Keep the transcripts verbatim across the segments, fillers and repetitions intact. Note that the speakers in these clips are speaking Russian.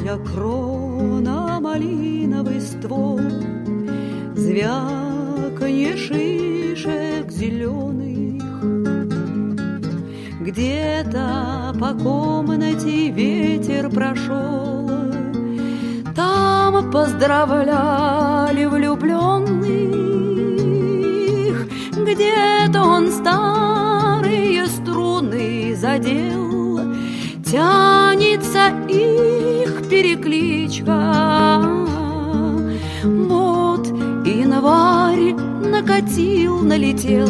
Поля крона, малиновый ствол, звяканье шишек зеленых. Где-то по комнате ветер прошел, там поздравляли влюбленных. Где-то он старые струны задел, тянется их перекличка. Вот январь накатил, налетел,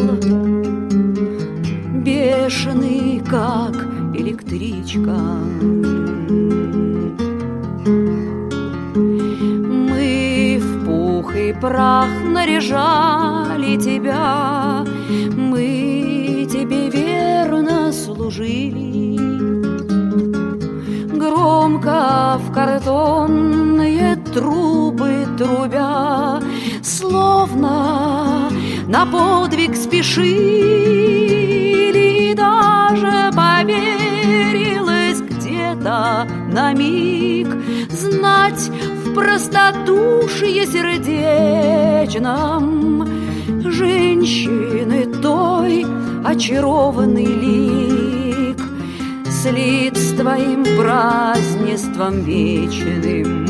бешеный, как электричка. Мы в пух и прах наряжали тебя, мы тебе верно служили. Громко в картонные трубы трубя, словно на подвиг спешили. Даже поверилось где-то на миг знать в простодушье сердечном женщины той очарованный лик слит с твоим празднеством вечным.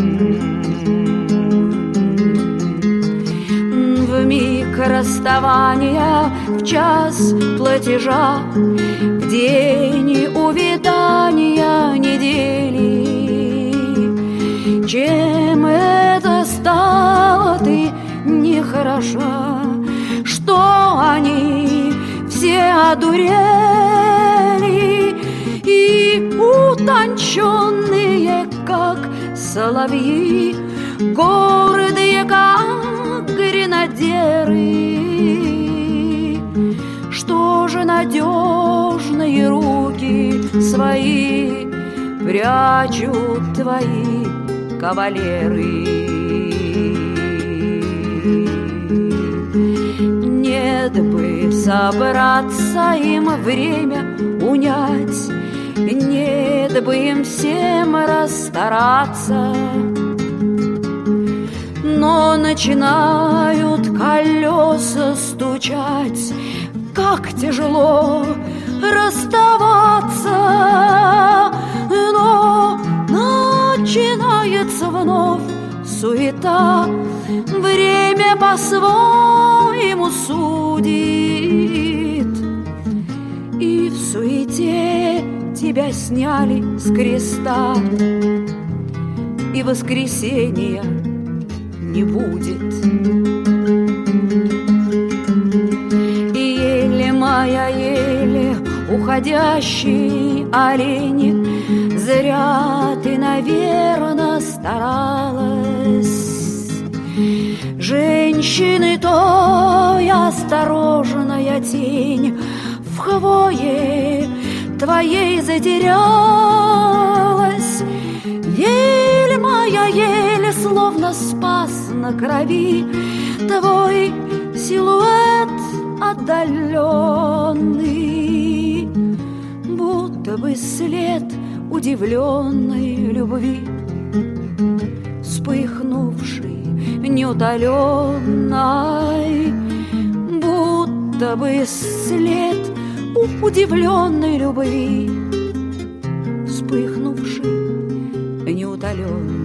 В миг расставания, в час платежа, в день увядания недели, чем это стало ты нехороша, что они все одурели и утонченные, как соловьи, гордые, как гренадеры. Что же надежные руки свои прячут твои кавалеры? Нет бы собраться им время унять, нет бы им всем расстараться, но начинают колеса стучать. Как тяжело расставаться, но начинается вновь суета. Время по-своему судит, и в суете тебя сняли с креста, и воскресенья не будет. И еле моя, еле уходящий олень, зря ты, наверно, старалась. Женщины той осторожная тень в хвое твоей затерялась. Ель моя, еле, словно спас на крови твой силуэт отдаленный, будто бы след удивленной любви, вспыхнувший неутоленной, будто бы след удивленной любви, вспыхнувший неутоленной.